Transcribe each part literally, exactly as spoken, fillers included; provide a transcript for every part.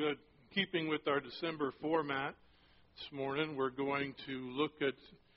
Good. Keeping with our December format this morning, we're going to look at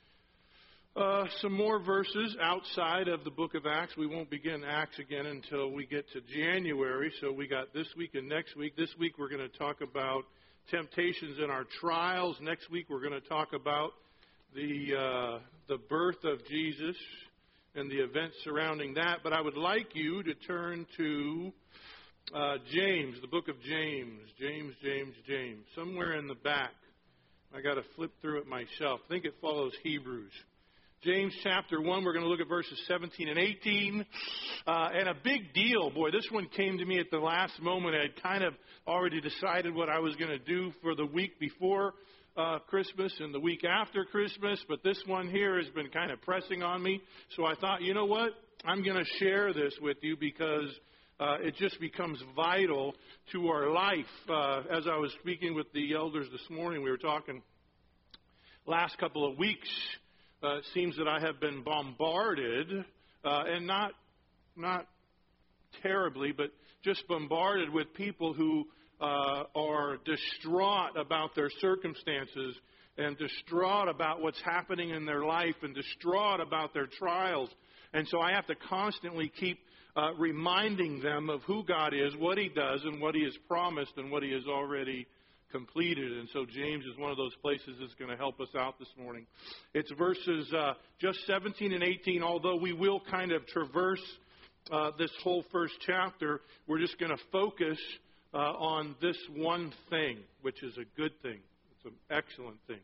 uh, some more verses outside of the book of Acts. We won't begin Acts again until we get to January, so we got this week and next week. This week we're going to talk about temptations in our trials. Next week we're going to talk about the uh, the birth of Jesus and the events surrounding that. But I would like you to turn to uh, James, the book of James. James, James, James. Somewhere in the back. I got to flip through it myself. I think it follows Hebrews. James chapter one, we're going to look at verses seventeen and eighteen. Uh, and a big deal. Boy, this one came to me at the last moment. I had kind of already decided what I was going to do for the week before uh, Christmas and the week after Christmas. But this one here has been kind of pressing on me. So I thought, you know what? I'm going to share this with you because uh, it just becomes vital to our life. Uh, as I was speaking with the elders this morning, we were talking last couple of weeks. Uh, it seems that I have been bombarded, uh, and not not terribly, but just bombarded with people who uh, are distraught about their circumstances and distraught about what's happening in their life and distraught about their trials. And so I have to constantly keep uh, reminding them of who God is, what He does, and what He has promised and what He has already completed. And so James is one of those places that's going to help us out this morning. It's verses uh, just seventeen and eighteen, although we will kind of traverse uh, this whole first chapter. We're just going to focus uh, on this one thing, which is a good thing. It's an excellent thing.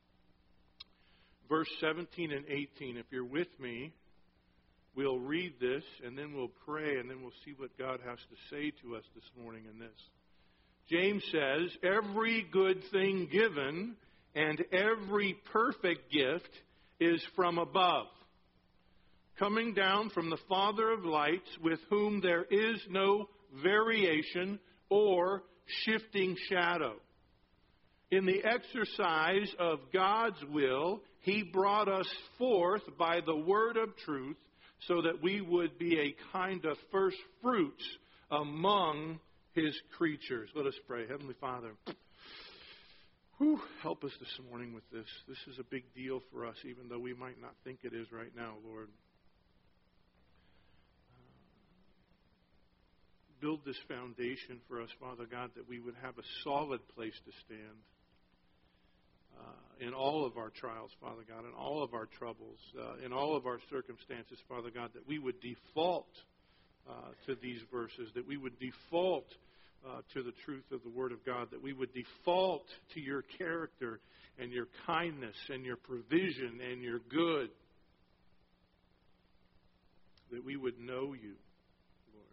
Verse seventeen and eighteen, if you're with me, we'll read this and then we'll pray and then we'll see what God has to say to us this morning in this. James says, every good thing given and every perfect gift is from above, coming down from the Father of lights, with whom there is no variation or shifting shadow. In the exercise of God's will, He brought us forth by the word of truth, so that we would be a kind of first fruits among His creatures. Let us pray. Heavenly Father, whew, help us this morning with this. This is a big deal for us, even though we might not think it is right now, Lord. Build this foundation for us, Father God, that we would have a solid place to stand uh, in all of our trials, Father God, in all of our troubles, uh, in all of our circumstances, Father God, that we would default uh, to these verses, that we would default Uh, to the truth of the Word of God, that we would default to your character and your kindness and your provision and your good, that we would know you, Lord,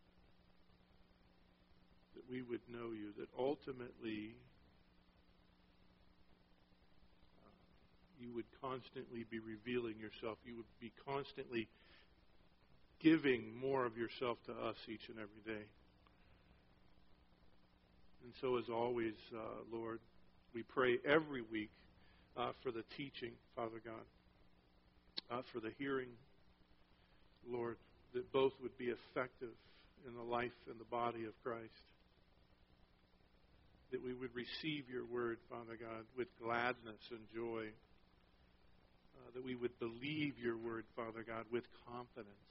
that we would know you, that ultimately uh, you would constantly be revealing yourself, you would be constantly giving more of yourself to us each and every day. And so, as always, uh, Lord, we pray every week uh, for the teaching, Father God, uh, for the hearing, Lord, that both would be effective in the life and the body of Christ. That we would receive your word, Father God, with gladness and joy. Uh, that we would believe your word, Father God, with confidence.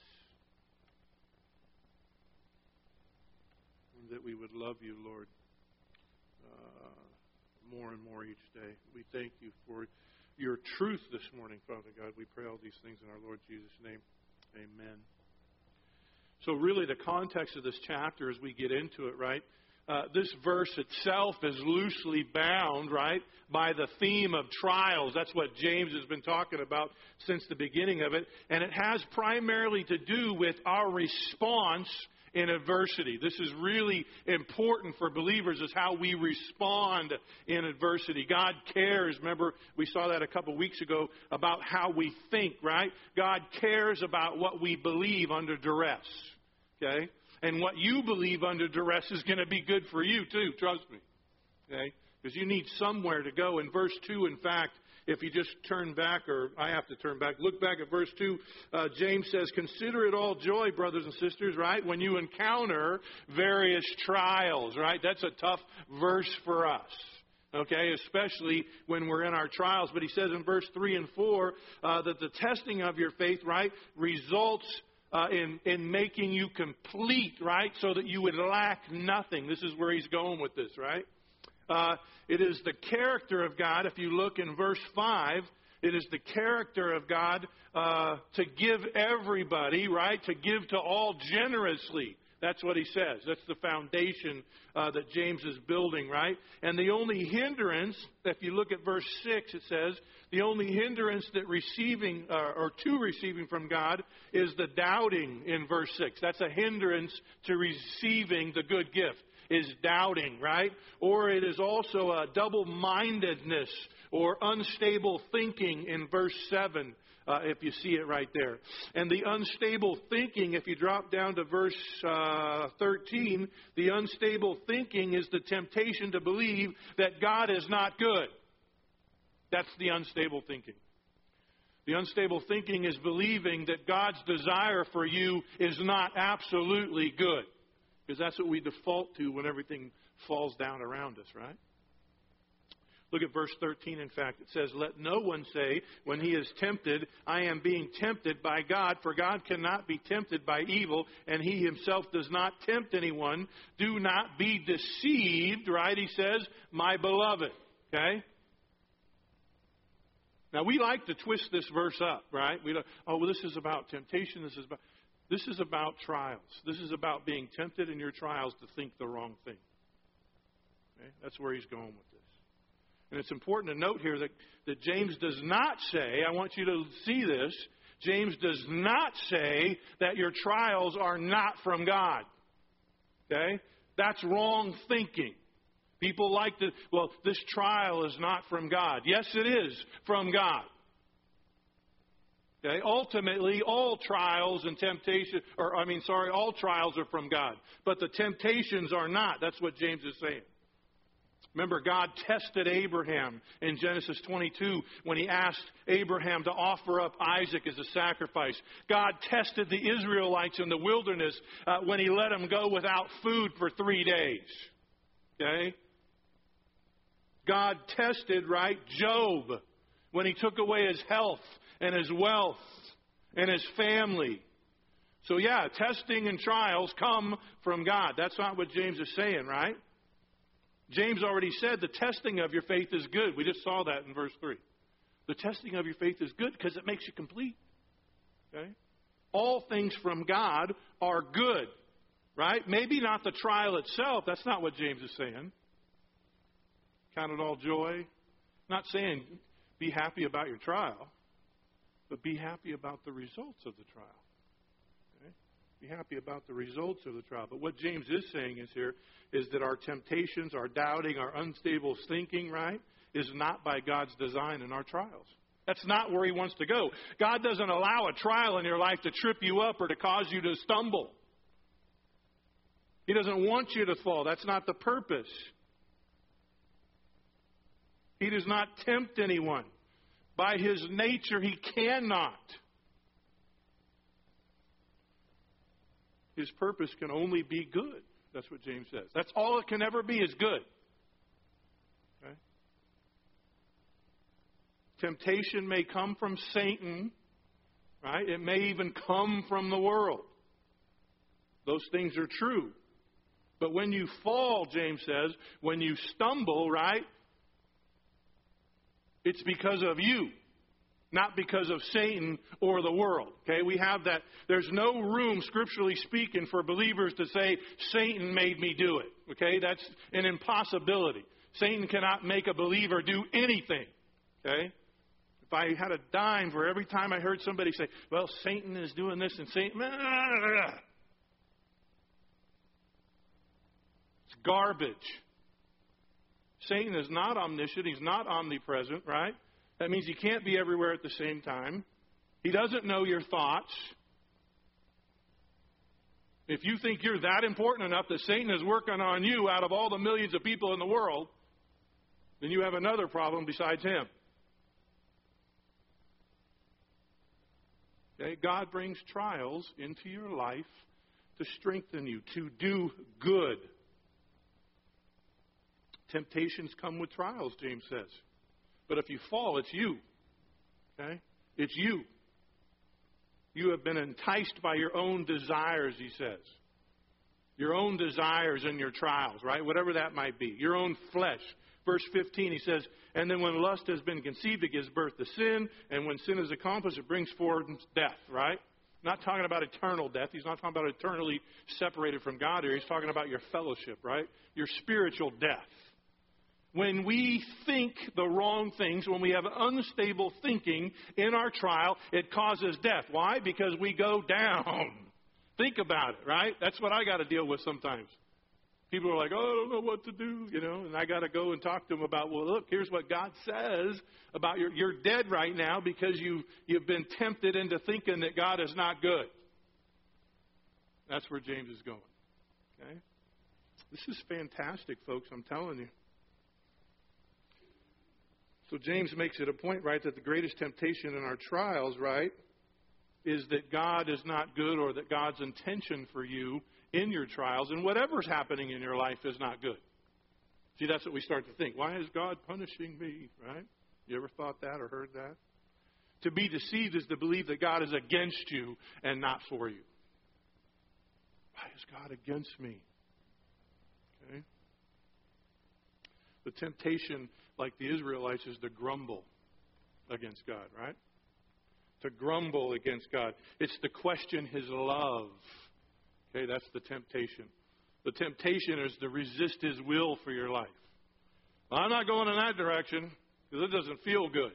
And that we would love you, Lord, Uh, more and more each day. We thank you for your truth this morning, Father God. We pray all these things in our Lord Jesus' name. Amen. So really the context of this chapter as we get into it, right? Uh, this verse itself is loosely bound, right, by the theme of trials. That's what James has been talking about since the beginning of it. And it has primarily to do with our response in adversity. This is really important for believers, is how we respond in adversity. God cares. Remember, we saw that a couple weeks ago about how we think, right? God cares about what we believe under duress. Okay? And what you believe under duress is going to be good for you too, trust me. Okay? Because you need somewhere to go. In verse two, in fact, If you just turn back, or I have to turn back, look back at verse two, uh, James says, consider it all joy, brothers and sisters, right, when you encounter various trials, right? That's a tough verse for us, okay, especially when we're in our trials. But he says in verse three and four uh, that the testing of your faith, right, results uh, in, in making you complete, right, so that you would lack nothing. This is where he's going with this, right? Uh, it is the character of God. If you look in verse five, it is the character of God uh, to give everybody, right? To give to all generously. That's what he says. That's the foundation uh, that James is building, right? And the only hindrance, if you look at verse six, it says, the only hindrance that receiving uh, or to receiving from God is the doubting in verse six. That's a hindrance to receiving the good gift. Is doubting, right? Or it is also a double-mindedness or unstable thinking in verse seven, uh, if you see it right there. And the unstable thinking, if you drop down to verse uh, thirteen, the unstable thinking is the temptation to believe that God is not good. That's the unstable thinking. The unstable thinking is believing that God's desire for you is not absolutely good. Because that's what we default to when everything falls down around us, right? Look at verse thirteen, in fact. It says, let no one say when he is tempted, I am being tempted by God, for God cannot be tempted by evil, and he himself does not tempt anyone. Do not be deceived, right? He says, my beloved. Okay? Now, we like to twist this verse up, right? We don't, oh, well, this is about temptation. This is about... This is about trials. This is about being tempted in your trials to think the wrong thing. Okay? That's where he's going with this. And it's important to note here that, that James does not say, I want you to see this, James does not say that your trials are not from God. Okay? That's wrong thinking. People like to, well, this trial is not from God. Yes, it is from God. Okay? Ultimately, all trials and temptations, or I mean, sorry, all trials are from God. But the temptations are not. That's what James is saying. Remember, God tested Abraham in Genesis twenty-two when he asked Abraham to offer up Isaac as a sacrifice. God tested the Israelites in the wilderness uh, when he let them go without food for three days. Okay? God tested, right, Job when he took away his health and his wealth and his family. So yeah, testing and trials come from God. That's not what James is saying, right? James already said the testing of your faith is good. We just saw that in verse three. The testing of your faith is good because it makes you complete. Okay? All things from God are good, right? Maybe not the trial itself. That's not what James is saying. Count it all joy. Not saying be happy about your trial, but be happy about the results of the trial. Okay? Be happy about the results of the trial. But what James is saying is here is that our temptations, our doubting, our unstable thinking, right, is not by God's design in our trials. That's not where he wants to go. God doesn't allow a trial in your life to trip you up or to cause you to stumble. He doesn't want you to fall. That's not the purpose. He does not tempt anyone. By his nature, he cannot. His purpose can only be good. That's what James says. That's all it can ever be is good. Okay? Temptation may come from Satan, right? It may even come from the world. Those things are true. But when you fall, James says, when you stumble, right? It's because of you, not because of Satan or the world. Okay, we have that. There's no room, scripturally speaking, for believers to say, Satan made me do it. Okay, that's an impossibility. Satan cannot make a believer do anything. Okay, if I had a dime for every time I heard somebody say, well, Satan is doing this and Satan... It's garbage. Satan is not omniscient. He's not omnipresent, right? That means he can't be everywhere at the same time. He doesn't know your thoughts. If you think you're that important enough that Satan is working on you out of all the millions of people in the world, then you have another problem besides him. Okay? God brings trials into your life to strengthen you, to do good. Temptations come with trials, James says. But if you fall, it's you. Okay? It's you. You have been enticed by your own desires, he says. Your own desires and your trials, right? Whatever that might be. Your own flesh. Verse fifteen, he says, and then when lust has been conceived, it gives birth to sin. And when sin is accomplished, it brings forth death, right? Not talking about eternal death. He's not talking about eternally separated from God here. He's talking about your fellowship, right? Your spiritual death. When we think the wrong things, when we have unstable thinking in our trial, it causes death. Why? Because we go down. Think about it, right? That's what I got to deal with sometimes. People are like, oh, I don't know what to do, you know, and I got to go and talk to them about, well, look, here's what God says about your, you're dead right now because you, you've been tempted into thinking that God is not good. That's where James is going. Okay? This is fantastic, folks, I'm telling you. So James makes it a point, right, that the greatest temptation in our trials, right, is that God is not good or that God's intention for you in your trials and whatever's happening in your life is not good. See, that's what we start to think. Why is God punishing me, right? You ever thought that or heard that? To be deceived is to believe that God is against you and not for you. Why is God against me? Okay? The temptation, like the Israelites, is to grumble against God, right? To grumble against God. It's to question His love. Okay, that's the temptation. The temptation is to resist His will for your life. Well, I'm not going in that direction because it doesn't feel good.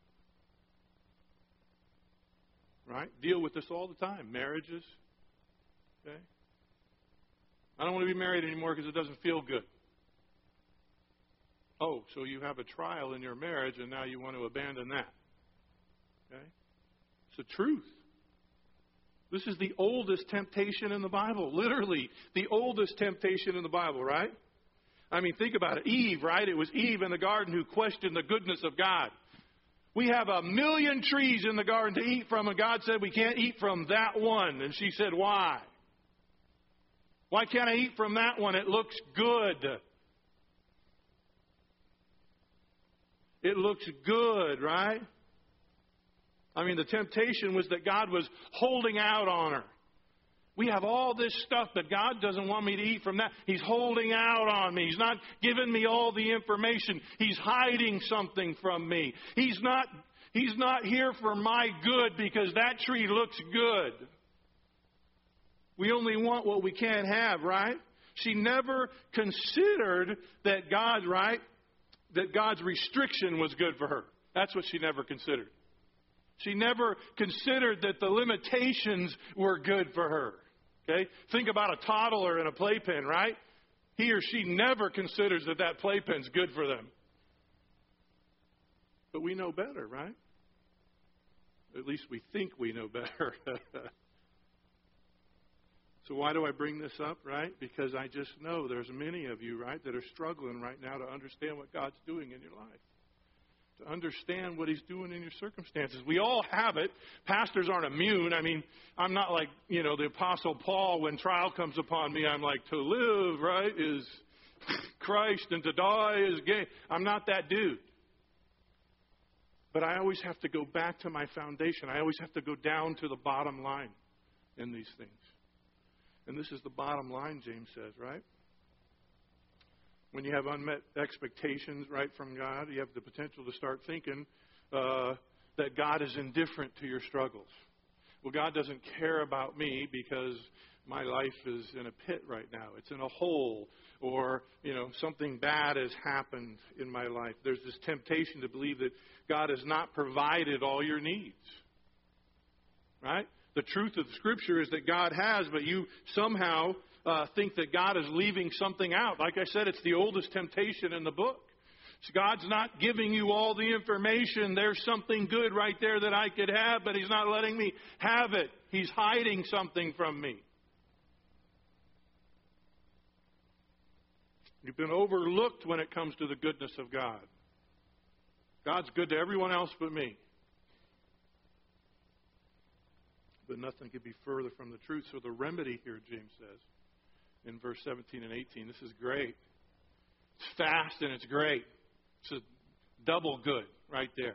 Right? Deal with this all the time. Marriages. Okay? I don't want to be married anymore because it doesn't feel good. Oh, so you have a trial in your marriage and now you want to abandon that. Okay? It's the truth. This is the oldest temptation in the Bible. Literally, the oldest temptation in the Bible, right? I mean, think about it. Eve, right? It was Eve in the garden who questioned the goodness of God. We have a million trees in the garden to eat from, and God said we can't eat from that one. And she said, why? Why can't I eat from that one? It looks good. It looks good, right? I mean, the temptation was that God was holding out on her. We have all this stuff, but God doesn't want me to eat from that. He's holding out on me. He's not giving me all the information. He's hiding something from me. He's not, he's not here for my good because that tree looks good. We only want what we can't have, right? She never considered that God, right, that God's restriction was good for her. That's what she never considered. She never considered that the limitations were good for her. Okay? Think about a toddler and a playpen, right? He or she never considers that that playpen's good for them. But we know better, right? At least we think we know better. So why do I bring this up, right? Because I just know there's many of you, right, that are struggling right now to understand what God's doing in your life. To understand what He's doing in your circumstances. We all have it. Pastors aren't immune. I mean, I'm not like, you know, the Apostle Paul. When trial comes upon me, I'm like, to live, right, is Christ, and to die is gain. I'm not that dude. But I always have to go back to my foundation. I always have to go down to the bottom line in these things. And this is the bottom line, James says, right? When you have unmet expectations, right, from God, you have the potential to start thinking uh, that God is indifferent to your struggles. Well, God doesn't care about me because my life is in a pit right now. It's in a hole, or, you know, something bad has happened in my life. There's this temptation to believe that God has not provided all your needs, right? The truth of the Scripture is that God has, but you somehow uh, think that God is leaving something out. Like I said, it's the oldest temptation in the book. So God's not giving you all the information. There's something good right there that I could have, but He's not letting me have it. He's hiding something from me. You've been overlooked when it comes to the goodness of God. God's good to everyone else but me. but nothing could be further from the truth. So the remedy here, James says, in verse seventeen and eighteen, this is great. It's fast and it's great. It's a double good right there.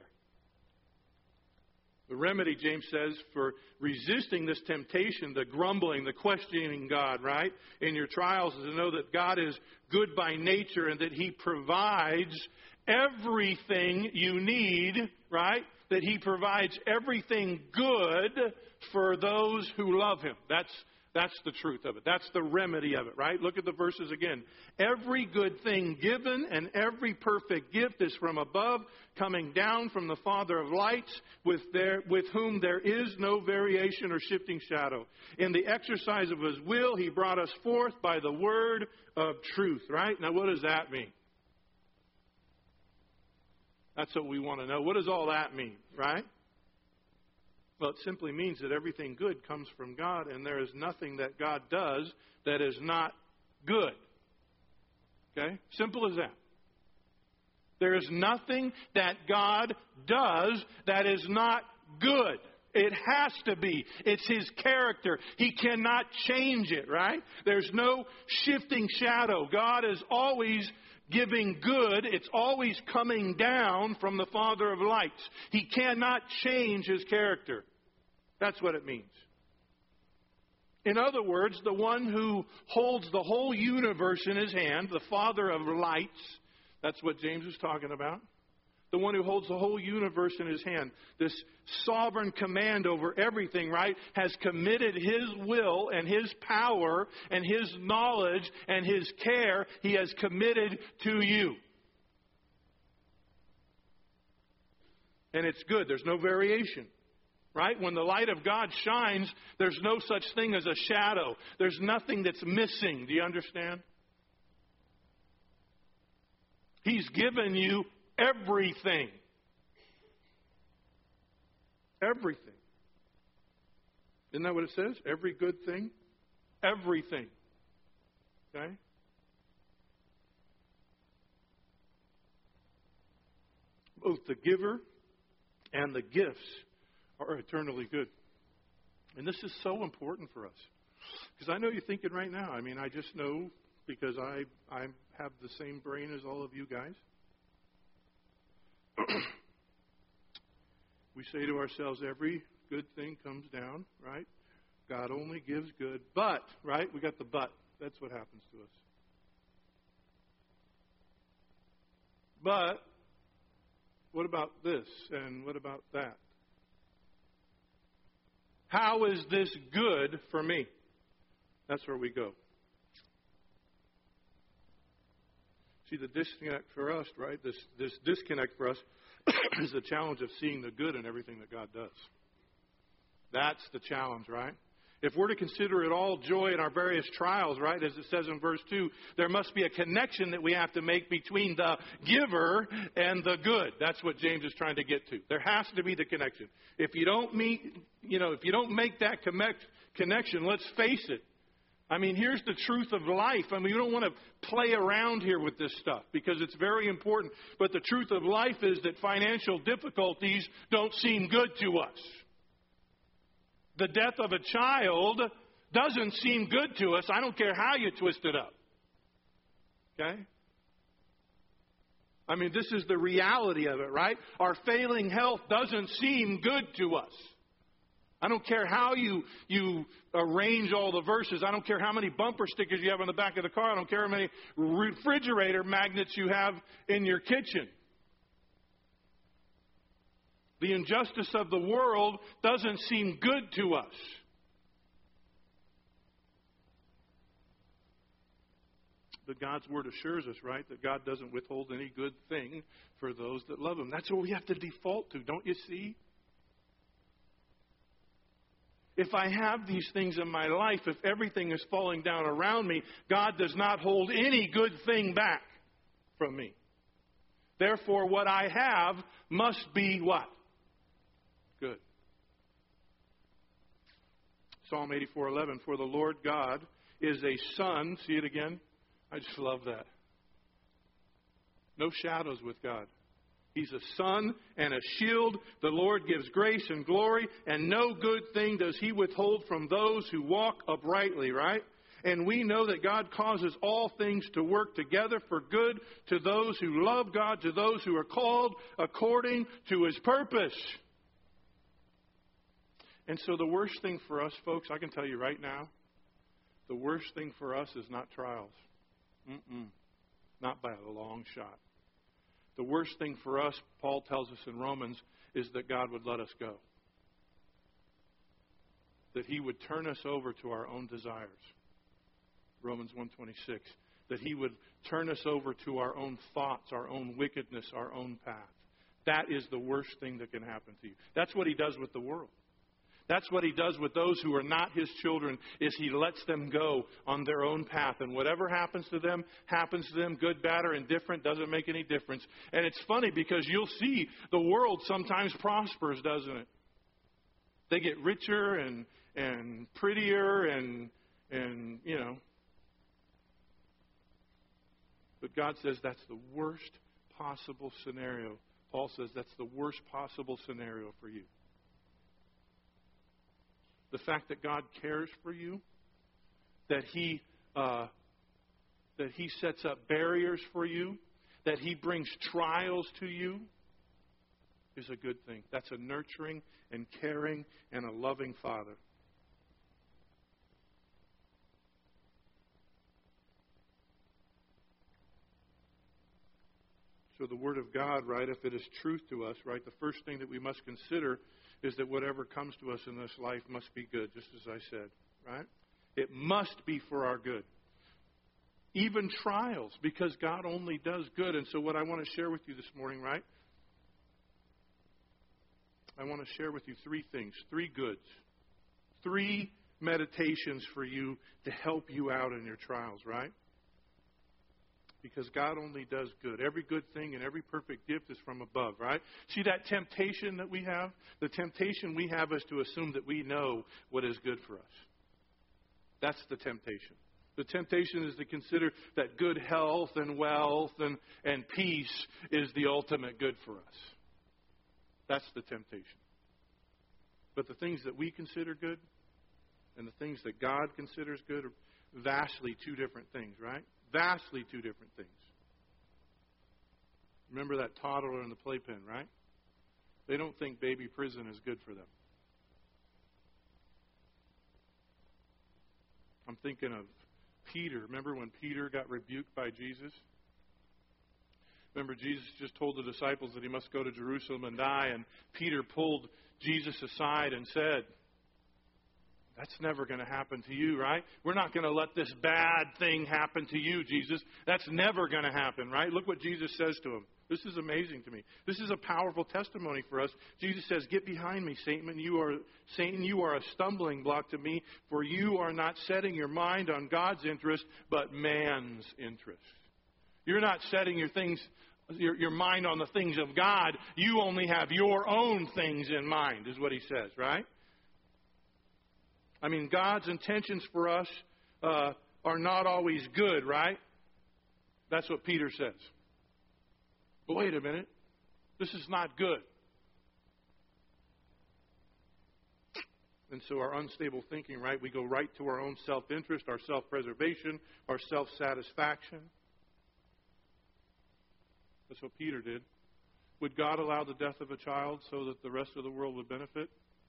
The remedy, James says, for resisting this temptation, the grumbling, the questioning God, right, in your trials is to know that God is good by nature and that He provides everything you need, right? That He provides everything good for those who love Him. That's That's the truth of it. That's the remedy of it, right? Look at the verses again. Every good thing given and every perfect gift is from above, coming down from the Father of lights, with, there, with whom there is no variation or shifting shadow. In the exercise of His will, He brought us forth by the word of truth, right? Now, what does that mean? That's what we want to know. What does all that mean, right? Well, it simply means that everything good comes from God, and there is nothing that God does that is not good. Okay? Simple as that. There is nothing that God does that is not good. It has to be. It's His character. He cannot change it, right? There's no shifting shadow. God is always giving good. It's always coming down from the Father of lights. He cannot change His character. That's what it means. In other words, the one who holds the whole universe in His hand, the Father of lights, that's what James is talking about. The one who holds the whole universe in His hand, this sovereign command over everything, right, has committed His will and His power and His knowledge and His care. He has committed to you. And it's good. There's no variation. Right? When the light of God shines, there's no such thing as a shadow. There's nothing that's missing. Do you understand? He's given you everything. Everything. Isn't that what it says? Every good thing? Everything. Okay? Both the giver and the gifts are eternally good. And this is so important for us. Because I know you're thinking right now, I mean, I just know because I, I have the same brain as all of you guys. We say to ourselves, every good thing comes down, right? God only gives good. But, right, we got the but. That's what happens to us. But, what about this? And what about that? How is this good for me? That's where we go. See, the disconnect for us, right? This this disconnect for us is the challenge of seeing the good in everything that God does. That's the challenge, right? If we're to consider it all joy in our various trials, right, as it says in verse two, there must be a connection that we have to make between the giver and the good. That's what James is trying to get to. There has to be the connection. If you don't meet, you know, if you don't make that connect, connection, let's face it. I mean, here's the truth of life. I mean, we don't want to play around here with this stuff because it's very important. But the truth of life is that financial difficulties don't seem good to us. The death of a child doesn't seem good to us. I don't care how you twist it up. Okay? I mean, this is the reality of it, right? Our failing health doesn't seem good to us. I don't care how you, you arrange all the verses. I don't care how many bumper stickers you have on the back of the car. I don't care how many refrigerator magnets you have in your kitchen. The injustice of the world doesn't seem good to us. But God's Word assures us, right, that God doesn't withhold any good thing for those that love Him. That's what we have to default to, don't you see? If I have these things in my life, if everything is falling down around me, God does not hold any good thing back from me. Therefore, what I have must be what? Good. Psalm eighty-four eleven, for the Lord God is a sun. See it again? I just love that. No shadows with God. He's a sun and a shield. The Lord gives grace and glory, and no good thing does He withhold from those who walk uprightly, right? And we know that God causes all things to work together for good to those who love God, to those who are called according to His purpose. And so the worst thing for us, folks, I can tell you right now, the worst thing for us is not trials. Mm-mm. Not by a long shot. The worst thing for us, Paul tells us in Romans, is that God would let us go. That He would turn us over to our own desires. Romans one twenty-six. That He would turn us over to our own thoughts, our own wickedness, our own path. That is the worst thing that can happen to you. That's what He does with the world. That's what He does with those who are not His children, is He lets them go on their own path. And whatever happens to them, happens to them, good, bad, or indifferent, doesn't make any difference. And it's funny because you'll see the world sometimes prospers, doesn't it? They get richer and and prettier and, and you know. But God says that's the worst possible scenario. Paul says that's the worst possible scenario for you. The fact that God cares for you, that He uh, that He sets up barriers for you, that He brings trials to you, is a good thing. That's a nurturing and caring and a loving Father. So the Word of God, right, if it is truth to us, right, the first thing that we must consider is that whatever comes to us in this life must be good, just as I said, right? It must be for our good. Even trials, because God only does good. And so what I want to share with you this morning, right? I want to share with you three things, three goods, three meditations for you to help you out in your trials, right? Because God only does good. Every good thing and every perfect gift is from above, right? See that temptation that we have? The temptation we have is to assume that we know what is good for us. That's the temptation. The temptation is to consider that good health and wealth and, and peace is the ultimate good for us. That's the temptation. But the things that we consider good and the things that God considers good are vastly two different things, right? Vastly two different things. Remember that toddler in the playpen, right? They don't think baby prison is good for them. I'm thinking of Peter. Remember when Peter got rebuked by Jesus? Remember Jesus just told the disciples that he must go to Jerusalem and die, and Peter pulled Jesus aside and said, that's never going to happen to you, right? We're not going to let this bad thing happen to you, Jesus. That's never going to happen, right? Look what Jesus says to him. This is amazing to me. This is a powerful testimony for us. Jesus says, get behind me, Satan. You are, Satan, you are a stumbling block to me, for you are not setting your mind on God's interest, but man's interest. You're not setting your things, your, your mind on the things of God. You only have your own things in mind, is what he says, right? I mean, God's intentions for us uh, are not always good, right? That's what Peter says. But wait a minute. This is not good. And so our unstable thinking, right? We go right to our own self-interest, our self-preservation, our self-satisfaction. That's what Peter did. Would God allow the death of a child so that the rest of the world would benefit?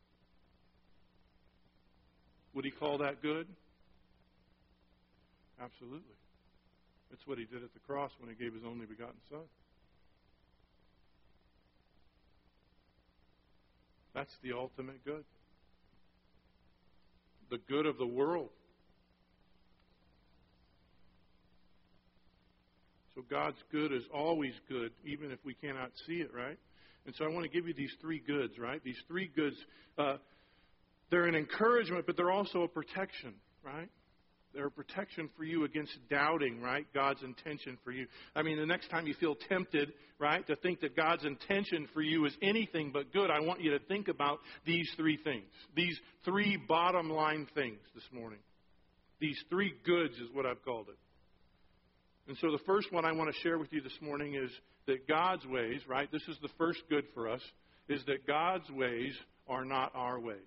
Would he call that good? Absolutely. That's what he did at the cross when he gave his only begotten Son. That's the ultimate good. The good of the world. So God's good is always good, even if we cannot see it, right? And so I want to give you these three goods, right? These three goods, uh, they're an encouragement, but they're also a protection, right? They're a protection for you against doubting, right, God's intention for you. I mean, the next time you feel tempted, right, to think that God's intention for you is anything but good, I want you to think about these three things. These three bottom line things this morning. These three goods is what I've called it. And so the first one I want to share with you this morning is that God's ways, right, this is the first good for us, is that God's ways are not our ways.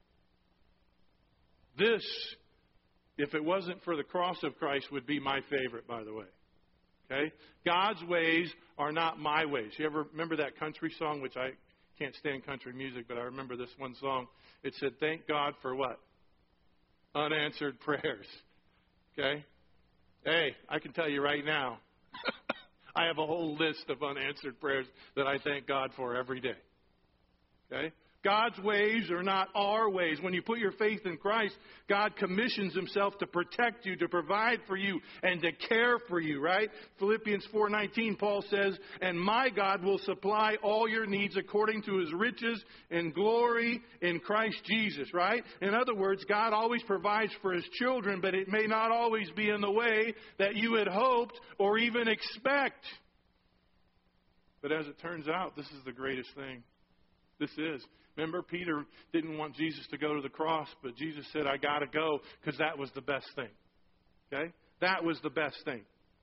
This, if it wasn't for the cross of Christ, would be my favorite, by the way. Okay? God's ways are not my ways. You ever remember that country song, which I can't stand country music, but I remember this one song. It said, thank God for what? Unanswered prayers. Okay? Hey, I can tell you right now, I have a whole list of unanswered prayers that I thank God for every day. Okay? God's ways are not our ways. When you put your faith in Christ, God commissions Himself to protect you, to provide for you, and to care for you, right? Philippians four nineteen, Paul says, and my God will supply all your needs according to His riches and glory in Christ Jesus, right? In other words, God always provides for His children, but it may not always be in the way that you had hoped or even expect. But as it turns out, this is the greatest thing. This is. Remember, Peter didn't want Jesus to go to the cross, but Jesus said, I got to go because that was the best thing. Okay? That was the best thing.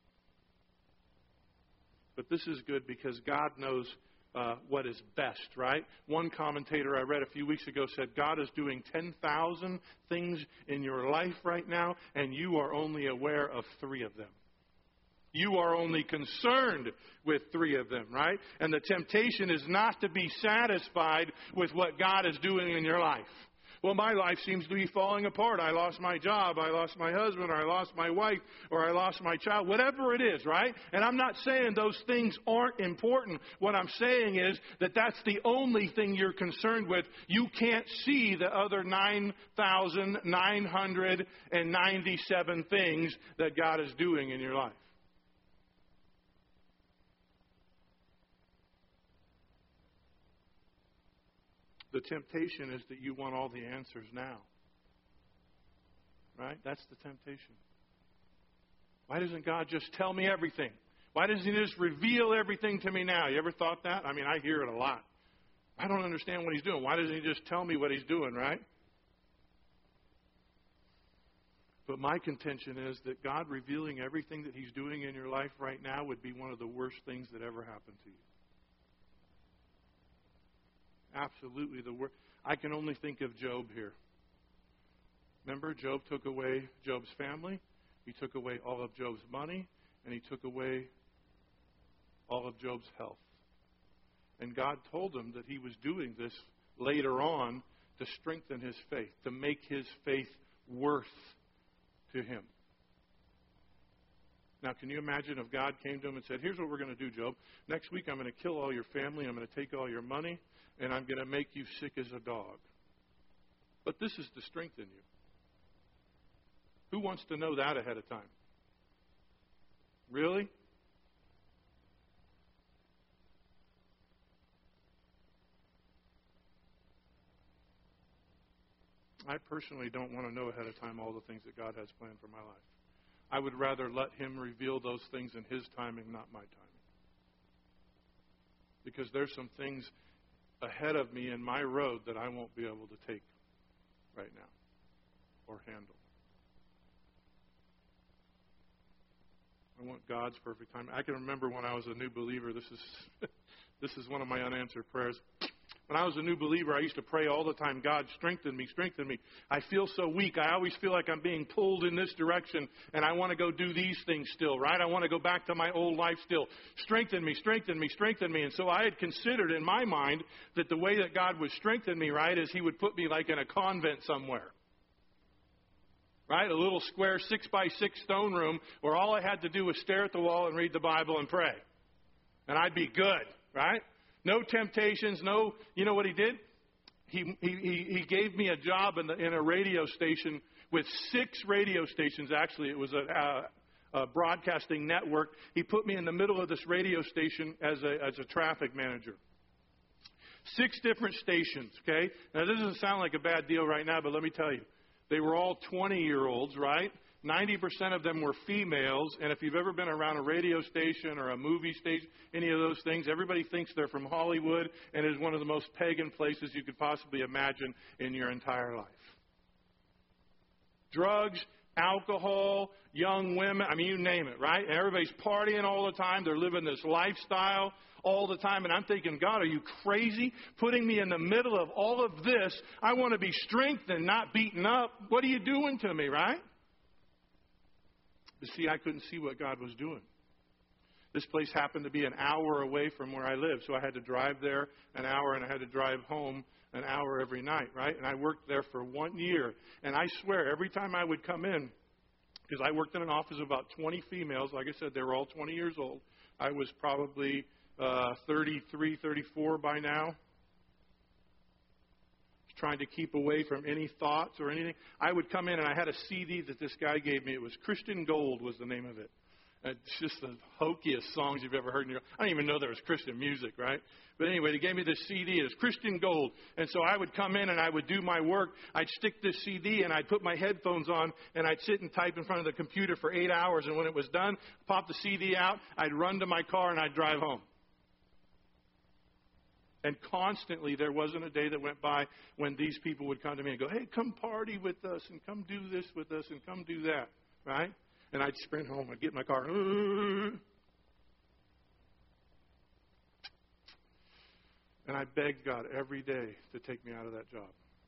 But this is good because God knows uh, what is best, right? One commentator I read a few weeks ago said, God is doing ten thousand things in your life right now, and you are only aware of three of them. You are only concerned with three of them, right? And the temptation is not to be satisfied with what God is doing in your life. Well, my life seems to be falling apart. I lost my job, I lost my husband, or I lost my wife, or I lost my child, whatever it is, right? And I'm not saying those things aren't important. What I'm saying is that that's the only thing you're concerned with. You can't see the other nine thousand nine hundred ninety-seven things that God is doing in your life. The temptation is that you want all the answers now. Right? That's the temptation. Why doesn't God just tell me everything? Why doesn't He just reveal everything to me now? You ever thought that? I mean, I hear it a lot. I don't understand what He's doing. Why doesn't He just tell me what He's doing, right? But my contention is that God revealing everything that He's doing in your life right now would be one of the worst things that ever happened to you. Absolutely the worst. I can only think of Job here. Remember, Job took away Job's family. He took away all of Job's money. And he took away all of Job's health. And God told him that He was doing this later on to strengthen his faith, to make his faith worth to him. Now, can you imagine if God came to him and said, here's what we're going to do, Job. Next week I'm going to kill all your family. I'm going to take all your money. And I'm going to make you sick as a dog. But this is to strengthen you. Who wants to know that ahead of time? Really? I personally don't want to know ahead of time all the things that God has planned for my life. I would rather let Him reveal those things in His timing, not my timing. Because there's some things ahead of me in my road that I won't be able to take right now or handle. I want God's perfect time. I can remember when I was a new believer, this is this is one of my unanswered prayers. When I was a new believer, I used to pray all the time, God, strengthen me, strengthen me. I feel so weak. I always feel like I'm being pulled in this direction, and I want to go do these things still, right? I want to go back to my old life still. Strengthen me, strengthen me, strengthen me. And so I had considered in my mind that the way that God would strengthen me, right, is He would put me like in a convent somewhere. Right? A little square six by six stone room where all I had to do was stare at the wall and read the Bible and pray. And I'd be good, right? No temptations, no, you know what He did? He he he gave me a job in, the, in a radio station with six radio stations. Actually, it was a, a, a broadcasting network. He put me in the middle of this radio station as a as a traffic manager. Six different stations, okay? Now, this doesn't sound like a bad deal right now, but let me tell you. They were all twenty-year-olds, right? ninety percent of them were females. And if you've ever been around a radio station or a movie station, any of those things, everybody thinks they're from Hollywood and is one of the most pagan places you could possibly imagine in your entire life. Drugs, alcohol, young women, I mean, you name it, right? And everybody's partying all the time. They're living this lifestyle all the time. And I'm thinking, God, are you crazy? Putting me in the middle of all of this. I want to be strengthened, not beaten up. What are you doing to me, right? But see, I couldn't see what God was doing. This place happened to be an hour away from where I live, so I had to drive there an hour, and I had to drive home an hour every night, right? And I worked there for one year. And I swear, every time I would come in, because I worked in an office of about twenty females. Like I said, they were all twenty years old. I was probably uh, thirty-three, thirty-four by now. Trying to keep away from any thoughts or anything. I would come in, and I had a C D that this guy gave me. It was Christian Gold was the name of it. It's just the hokiest songs you've ever heard in your life. I didn't even know there was Christian music, right? But anyway, they gave me this C D. It was Christian Gold. And so I would come in and I would do my work. I'd stick this C D and I'd put my headphones on and I'd sit and type in front of the computer for eight hours. And when it was done, pop the C D out. I'd run to my car and I'd drive home. And constantly, there wasn't a day that went by when these people would come to me and go, hey, come party with us and come do this with us and come do that, right? And I'd sprint home. I'd get in my car. And I begged God every day to take me out of that job.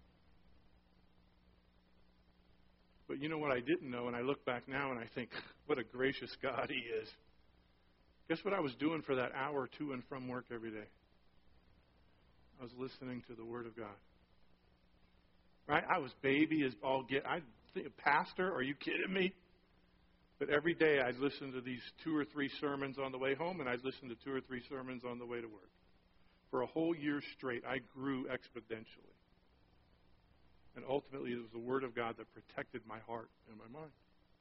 But you know what I didn't know? And I look back now and I think, what a gracious God He is. Guess what I was doing for that hour to and from work every day? I was listening to the Word of God. Right? I was baby as all get. I think, pastor, are you kidding me? But every day I'd listen to these two or three sermons on the way home, and I'd listen to two or three sermons on the way to work. For a whole year straight, I grew exponentially. And ultimately, it was the Word of God that protected my heart and my mind.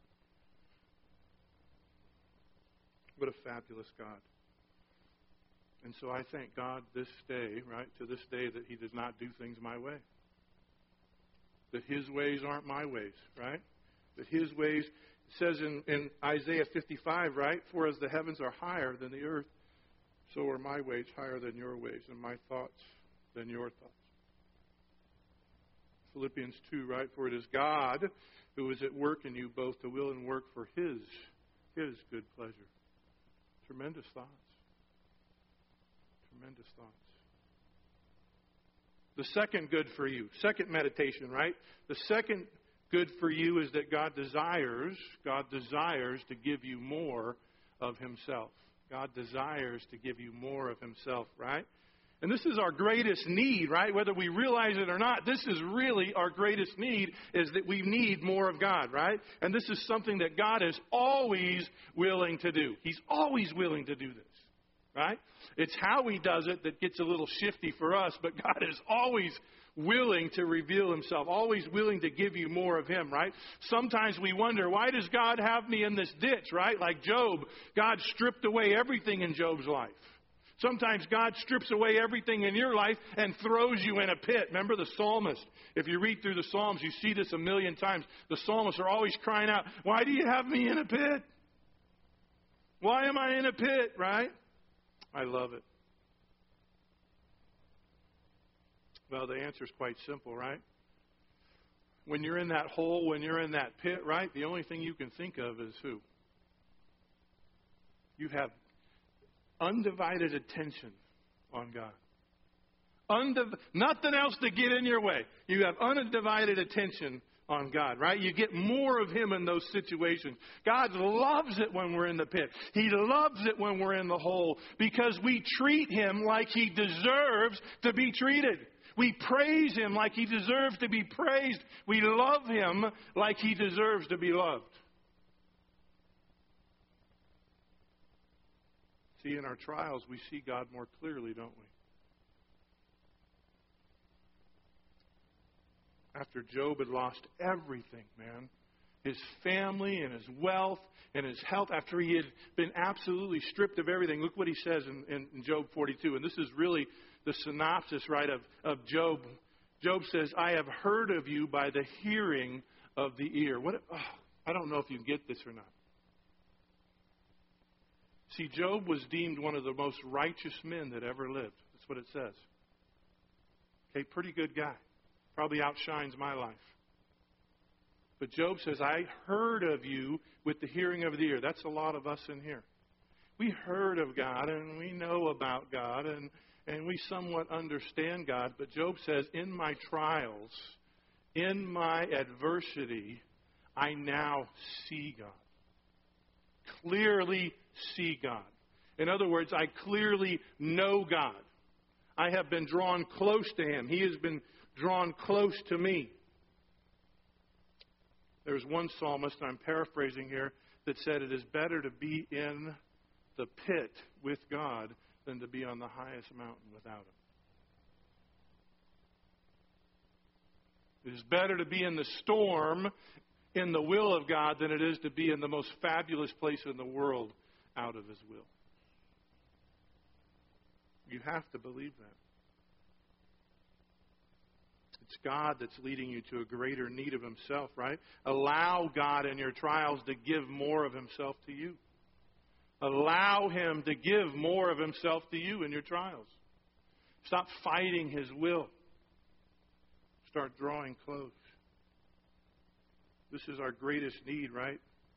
What a fabulous God. And so I thank God this day, right, to this day, that He does not do things my way. That His ways aren't my ways, right? That His ways, it says in, in Isaiah fifty-five, right, for as the heavens are higher than the earth, so are my ways higher than your ways, and my thoughts than your thoughts. Philippians two, right, for it is God who is at work in you both to will and work for His, His good pleasure. Tremendous thoughts. Tremendous thoughts. The second good for you, second meditation, right? The second good for you is that God desires, God desires to give you more of Himself. God desires to give you more of Himself, right? And this is our greatest need, right? Whether we realize it or not, this is really our greatest need, is that we need more of God, right? And this is something that God is always willing to do. He's always willing to do this, right? It's how He does it that gets a little shifty for us, but God is always willing to reveal Himself, always willing to give you more of Him, right? Sometimes we wonder, why does God have me in this ditch, right? Like Job, God stripped away everything in Job's life. Sometimes God strips away everything in your life and throws you in a pit. Remember the psalmist. If you read through the Psalms, you see this a million times. The psalmists are always crying out, why do you have me in a pit? Why am I in a pit, right? I love it. Well, the answer is quite simple, right? When you're in that hole, when you're in that pit, right, the only thing you can think of is who? You have undivided attention on God. Undiv- nothing else to get in your way. You have undivided attention on God, right? You get more of Him in those situations. God loves it when we're in the pit. He loves it when we're in the hole because we treat Him like He deserves to be treated. We praise Him like He deserves to be praised. We love Him like He deserves to be loved. See, in our trials, we see God more clearly, don't we? After Job had lost everything, man, his family and his wealth and his health, after he had been absolutely stripped of everything, look what he says in, in, in Job forty-two. And this is really the synopsis, right, of, of Job. Job says, I have heard of you by the hearing of the ear. What? Oh, I don't know if you get this or not. See, Job was deemed one of the most righteous men that ever lived. That's what it says. Okay, pretty good guy. Probably outshines my life. But Job says, I heard of you with the hearing of the ear. That's a lot of us in here. We heard of God, and we know about God, and, and we somewhat understand God. But Job says, in my trials, in my adversity, I now see God. Clearly see God. In other words, I clearly know God. I have been drawn close to Him. He has been drawn close to me. There's one psalmist, I'm paraphrasing here, that said it is better to be in the pit with God than to be on the highest mountain without Him. It is better to be in the storm in the will of God than it is to be in the most fabulous place in the world out of His will. You have to believe that. It's God that's leading you to a greater need of Himself, right? Allow God in your trials to give more of Himself to you. Allow Him to give more of Himself to you in your trials. Stop fighting His will. Start drawing close. This is our greatest need, right?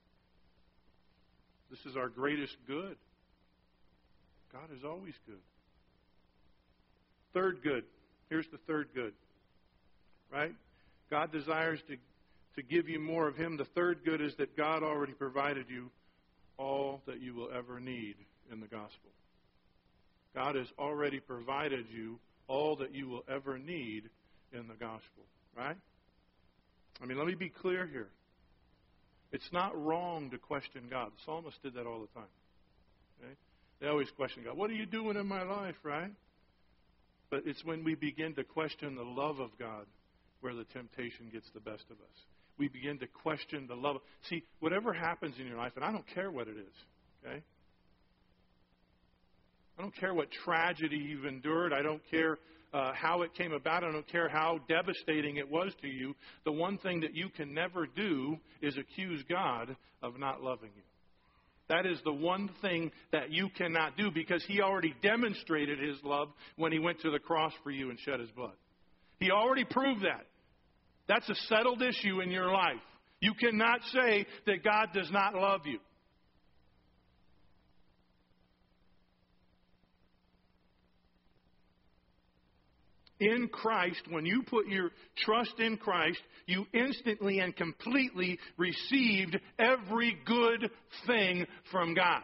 This is our greatest good. God is always good. Third good. Here's the third good. Right? God desires to, to give you more of Him. The third good is that God already provided you all that you will ever need in the gospel. God has already provided you all that you will ever need in the gospel. Right? I mean, let me be clear here. It's not wrong to question God. The psalmist did that all the time. Okay? They always question God. What are you doing in my life, right? But it's when we begin to question the love of God where the temptation gets the best of us. We begin to question the love. See, whatever happens in your life, and I don't care what it is, okay? I don't care what tragedy you've endured. I don't care uh, how it came about. I don't care how devastating it was to you. The one thing that you can never do is accuse God of not loving you. That is the one thing that you cannot do because He already demonstrated His love when He went to the cross for you and shed His blood. He already proved that. That's a settled issue in your life. You cannot say that God does not love you. In Christ, when you put your trust in Christ, you instantly and completely received every good thing from God.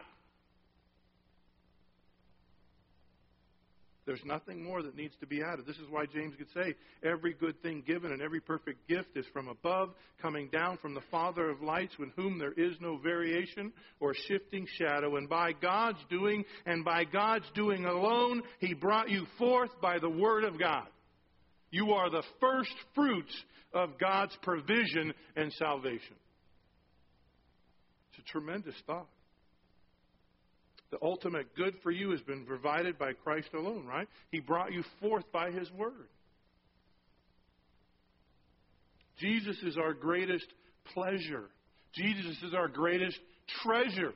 There's nothing more that needs to be added. This is why James could say, every good thing given and every perfect gift is from above, coming down from the Father of lights, with whom there is no variation or shifting shadow. And by God's doing, and by God's doing alone, He brought you forth by the word of God. You are the first fruits of God's provision and salvation. It's a tremendous thought. The ultimate good for you has been provided by Christ alone, right? He brought you forth by His word. Jesus is our greatest pleasure. Jesus is our greatest treasure.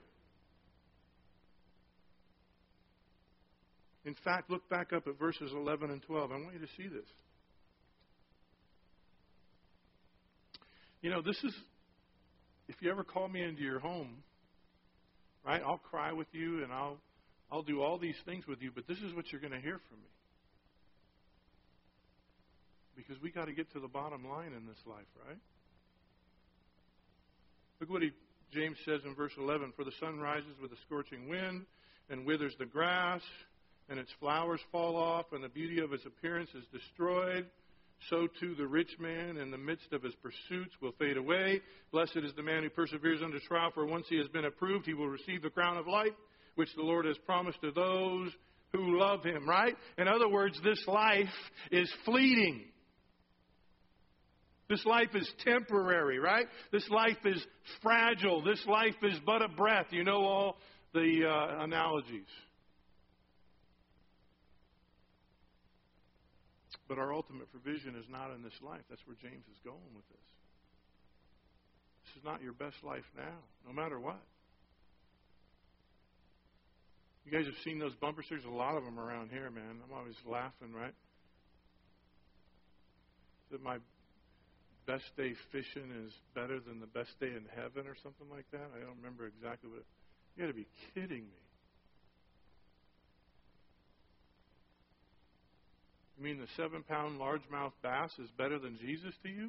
In fact, look back up at verses eleven and twelve. I want you to see this. You know, this is, if you ever call me into your home, right, I'll cry with you and I'll I'll do all these things with you, but this is what you're going to hear from me. Because we got to get to the bottom line in this life, right? Look what he, James says in verse eleven, for the sun rises with a scorching wind and withers the grass, and its flowers fall off, and the beauty of its appearance is destroyed. So too the rich man in the midst of his pursuits will fade away. Blessed is the man who perseveres under trial, for once he has been approved, he will receive the crown of life, which the Lord has promised to those who love Him, right? In other words, this life is fleeting. This life is temporary, right? This life is fragile. This life is but a breath. You know all the uh, analogies. But our ultimate provision is not in this life. That's where James is going with this. This is not your best life now, no matter what. You guys have seen those bumper stickers? A lot of them around here, man. I'm always laughing, right? That my best day fishing is better than the best day in heaven or something like that. I don't remember exactly what it, you got to be kidding me. You mean the seven-pound largemouth bass is better than Jesus to you?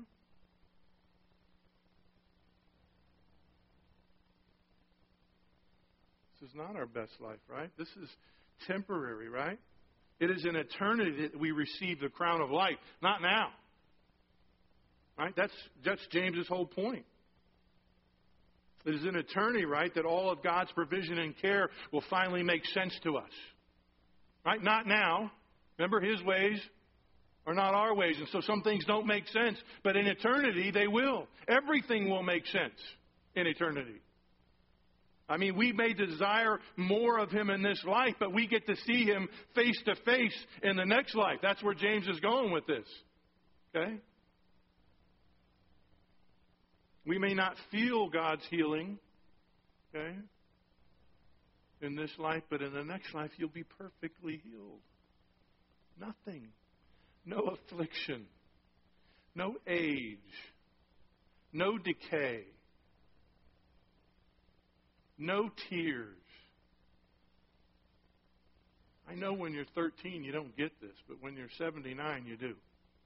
This is not our best life, right? This is temporary, right? It is in eternity that we receive the crown of life, not now. Right? That's that's James's whole point. It is in eternity, right, that all of God's provision and care will finally make sense to us. Right? Not now. Remember, His ways are not our ways. And so some things don't make sense. But in eternity, they will. Everything will make sense in eternity. I mean, we may desire more of Him in this life, but we get to see Him face to face in the next life. That's where James is going with this. Okay? We may not feel God's healing, okay, in this life, but in the next life, you'll be perfectly healed. Nothing. No affliction. No age. No decay. No tears. I know when you're thirteen you don't get this, but when you're seventy-nine you do.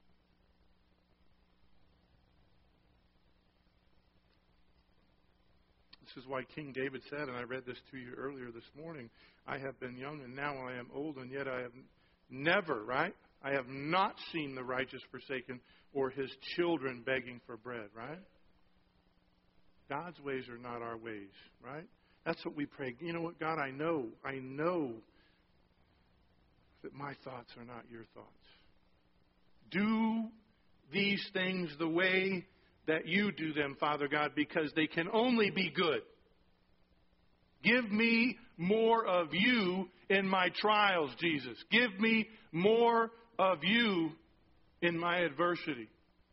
This is why King David said, and I read this to you earlier this morning, I have been young and now I am old, and yet I have never, right? I have not seen the righteous forsaken or his children begging for bread, right? God's ways are not our ways, right? That's what we pray. You know what, God, I know, I know that my thoughts are not your thoughts. Do these things the way that you do them, Father God, because they can only be good. Give me more of you in my trials, Jesus. Give me more of you in my adversity.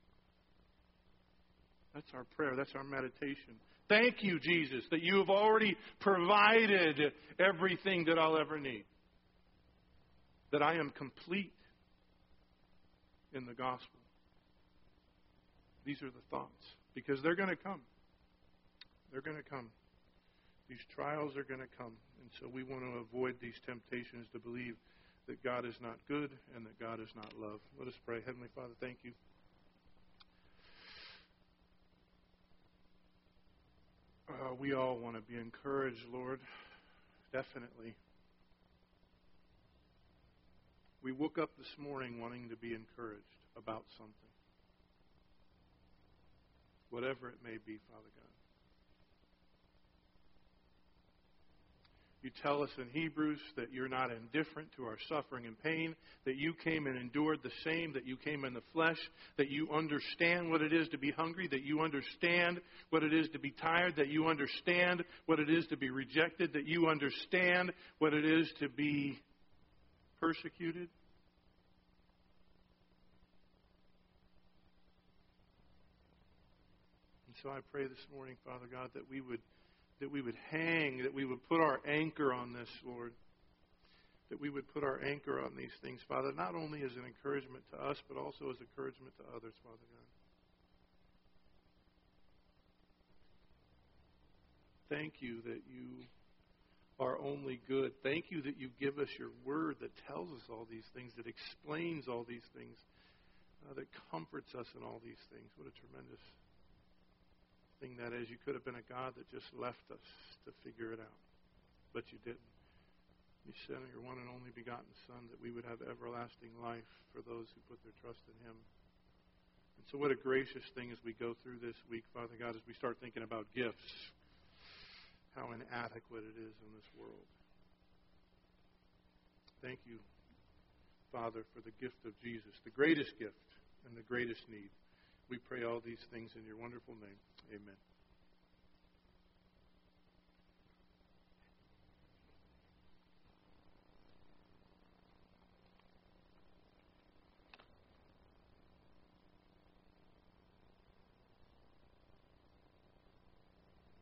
That's our prayer. That's our meditation. Thank you, Jesus, that you have already provided everything that I'll ever need. That I am complete in the gospel. These are the thoughts. Because they're going to come. They're going to come. These trials are going to come. And so we want to avoid these temptations to believe that God is not good and that God is not love. Let us pray. Heavenly Father, thank you. Uh, we all want to be encouraged, Lord. Definitely. We woke up this morning wanting to be encouraged about something. Whatever it may be, Father God. You tell us in Hebrews that you're not indifferent to our suffering and pain, that you came and endured the same, that you came in the flesh, that you understand what it is to be hungry, that you understand what it is to be tired, that you understand what it is to be rejected, that you understand what it is to be persecuted. And so I pray this morning, Father God, that we would that we would hang, that we would put our anchor on this, Lord. That we would put our anchor on these things, Father, not only as an encouragement to us, but also as encouragement to others, Father God. Thank you that you are only good. Thank you that you give us your word that tells us all these things, that explains all these things, uh, that comforts us in all these things. What a tremendous thing that is. You could have been a God that just left us to figure it out, but you didn't. You sent your one and only begotten Son that we would have everlasting life for those who put their trust in Him. And so what a gracious thing as we go through this week, Father God, as we start thinking about gifts, how inadequate it is in this world. Thank you, Father, for the gift of Jesus, the greatest gift and the greatest need. We pray all these things in your wonderful name. Amen.